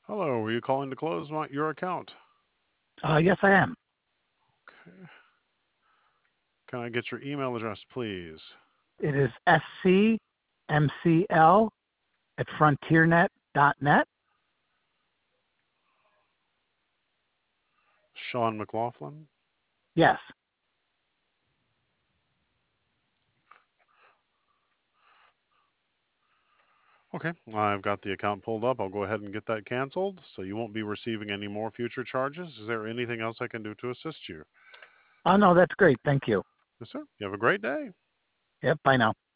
Hello, were you calling to close your account? Yes, I am. Okay. Can I get your email address, please? It is scmcl@frontiernet.net. Sean McLaughlin. Yes. Okay, I've got the account pulled up. I'll go ahead and get that canceled so you won't be receiving any more future charges. Is there anything else I can do to assist you? Oh, no, that's great. Thank you. Yes, sir. You have a great day. Yep. Bye now.